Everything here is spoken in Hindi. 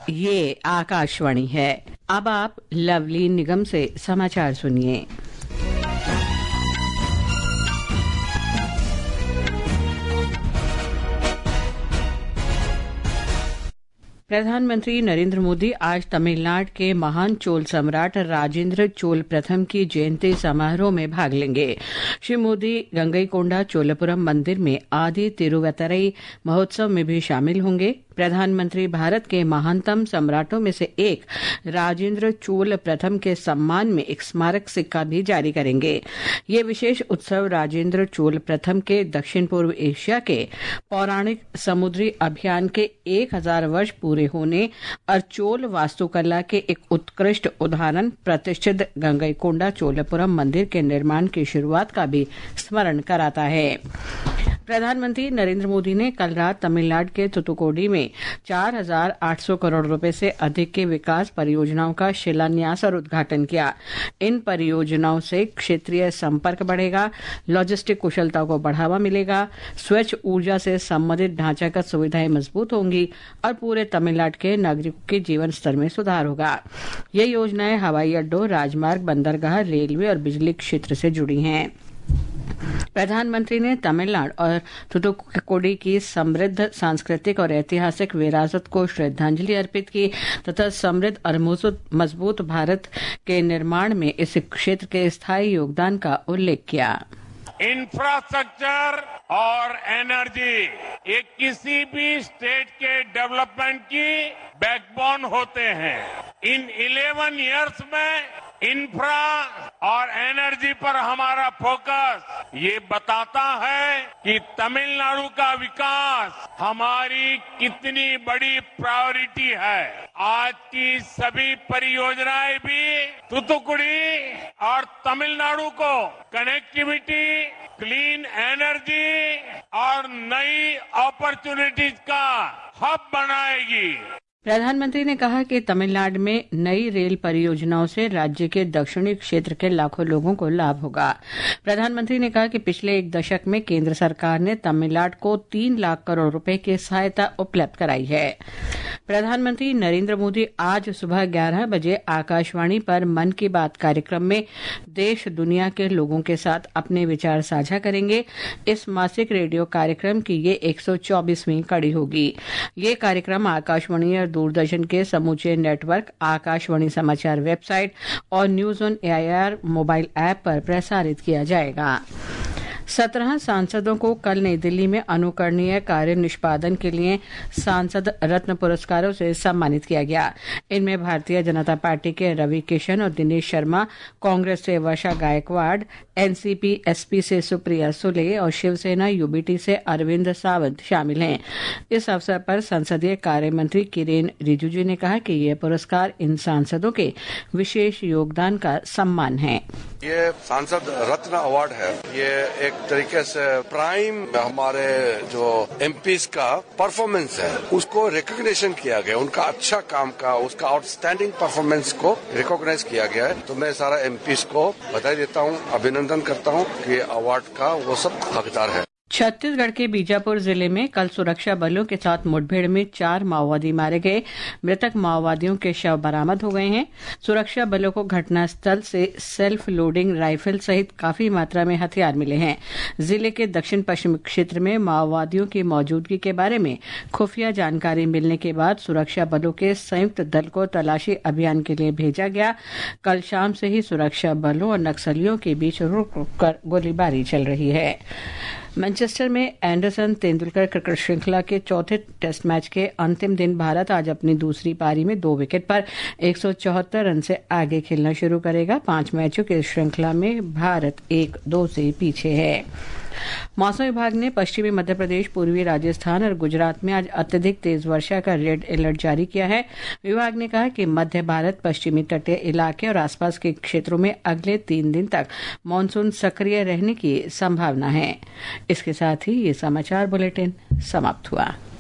ये आकाशवाणी है। अब आप लवली निगम से समाचार सुनिए। प्रधानमंत्री नरेंद्र मोदी आज तमिलनाडु के महान चोल सम्राट राजेंद्र चोल प्रथम की जयंती समारोह में भाग लेंगे। श्री मोदी गंगईकोंडा चोलपुरम मंदिर में आदि तिरुवतरई महोत्सव में भी शामिल होंगे। प्रधानमंत्री भारत के महानतम सम्राटों में से एक राजेंद्र चोल प्रथम के सम्मान में एक स्मारक सिक्का भी जारी करेंगे। ये विशेष उत्सव राजेंद्र चोल प्रथम के दक्षिण पूर्व एशिया के पौराणिक समुद्री अभियान के 1000 वर्ष पूरे होने और चोल वास्तुकला के एक उत्कृष्ट उदाहरण प्रतिष्ठित गंगईकोंडा चोलपुरम मंदिर के निर्माण की शुरुआत का भी स्मरण कराता है। प्रधानमंत्री नरेंद्र मोदी ने कल रात तमिलनाडु के तुतुकुड़ी में 4,800 करोड़ रुपए से अधिक के विकास परियोजनाओं का शिलान्यास और उद्घाटन किया। इन परियोजनाओं से क्षेत्रीय संपर्क बढ़ेगा, लॉजिस्टिक कुशलता को बढ़ावा मिलेगा, स्वच्छ ऊर्जा से संबंधित ढांचागत सुविधाएं मजबूत होंगी और पूरे तमिलनाडु के नागरिकों के जीवन स्तर में सुधार होगा। ये योजनाएं हवाई अड्डों, राजमार्ग, बंदरगाह, रेलवे और बिजली क्षेत्र से जुड़ी हैं। प्रधानमंत्री ने तमिलनाडु और तुतुकुड़ी की समृद्ध सांस्कृतिक और ऐतिहासिक विरासत को श्रद्धांजलि अर्पित की तथा समृद्ध और मजबूत भारत के निर्माण में इस क्षेत्र के स्थायी योगदान का उल्लेख किया। इंफ्रास्ट्रक्चर और एनर्जी ये किसी भी स्टेट के डेवलपमेंट की बैकबोन होते हैं। इन 11 इयर्स में इंफ्रा और एनर्जी पर हमारा फोकस ये बताता है कि तमिलनाडु का विकास हमारी कितनी बड़ी प्रायोरिटी है। आज की सभी परियोजनाएं भी तुतुकुड़ी और तमिलनाडु को कनेक्टिविटी, क्लीन एनर्जी और नई अपॉर्चुनिटीज का हब बनाएगी। प्रधानमंत्री ने कहा कि तमिलनाडु में नई रेल परियोजनाओं से राज्य के दक्षिणी क्षेत्र के लाखों लोगों को लाभ होगा। प्रधानमंत्री ने कहा कि पिछले एक दशक में केंद्र सरकार ने तमिलनाडु को 3 लाख करोड़ रुपए की सहायता उपलब्ध कराई है। प्रधानमंत्री नरेंद्र मोदी आज सुबह 11 बजे आकाशवाणी पर मन की बात कार्यक्रम में देश दुनिया के लोगों के साथ अपने विचार साझा करेंगे। इस मासिक रेडियो कार्यक्रम की ये 124वीं कड़ी होगी। ये कार्यक्रम आकाशवाणी और दूरदर्शन के समूचे नेटवर्क, आकाशवाणी समाचार वेबसाइट और news on AIR mobile app पर प्रसारित किया जाएगा। 17 सांसदों को कल नई दिल्ली में अनुकरणीय कार्य निष्पादन के लिए सांसद रत्न पुरस्कारों से सम्मानित किया गया। इनमें भारतीय जनता पार्टी के रवि किशन और दिनेश शर्मा, कांग्रेस से वर्षा गायकवाड़, एनसीपी एसपी से सुप्रिया सुले और शिवसेना यूबीटी से अरविंद सावंत शामिल हैं। इस अवसर पर संसदीय कार्य मंत्री किरेन रिजिजू ने कहा कि ये पुरस्कार इन सांसदों के विशेष योगदान का सम्मान है। ये सांसद रत्न अवार्ड है। ये एक तरीके से प्राइम हमारे जो एमपीज का परफॉर्मेंस है उसको रिकॉग्निशन किया गया, उनका अच्छा काम का, उसका आउटस्टैंडिंग परफॉर्मेंस को रिकॉग्नाइज किया गया है। तो मैं सारा एमपीज को बधाई देता हूँ, अभिनंदन करता हूँ कि अवार्ड का वो सब हकदार है। छत्तीसगढ़ के बीजापुर जिले में कल सुरक्षा बलों के साथ मुठभेड़ में 4 माओवादी मारे गए। मृतक माओवादियों के शव बरामद हो गए हैं। सुरक्षा बलों को घटनास्थल से सेल्फ लोडिंग राइफल सहित काफी मात्रा में हथियार मिले हैं। जिले के दक्षिण पश्चिम क्षेत्र में माओवादियों की मौजूदगी के बारे में खुफिया जानकारी मिलने के बाद सुरक्षा बलों के संयुक्त दल को तलाशी अभियान के लिए भेजा गया। कल शाम से ही सुरक्षा बलों और नक्सलियों के बीच रुक रुक कर गोलीबारी चल रही है। मैनचेस्टर में एंडरसन तेंदुलकर क्रिकेट श्रृंखला के चौथे टेस्ट मैच के अंतिम दिन भारत आज अपनी दूसरी पारी में 2 विकेट पर 174 रन से आगे खेलना शुरू करेगा। 5 मैचों की श्रृंखला में भारत 1-2 से पीछे है। मौसम विभाग ने पश्चिमी मध्य प्रदेश, पूर्वी राजस्थान और गुजरात में आज अत्यधिक तेज वर्षा का रेड अलर्ट जारी किया है। विभाग ने कहा कि मध्य भारत, पश्चिमी तटीय इलाके और आसपास के क्षेत्रों में अगले 3 दिन तक मानसून सक्रिय रहने की संभावना है। इसके साथ ही ये समाचार बुलेटिन समाप्त हुआ।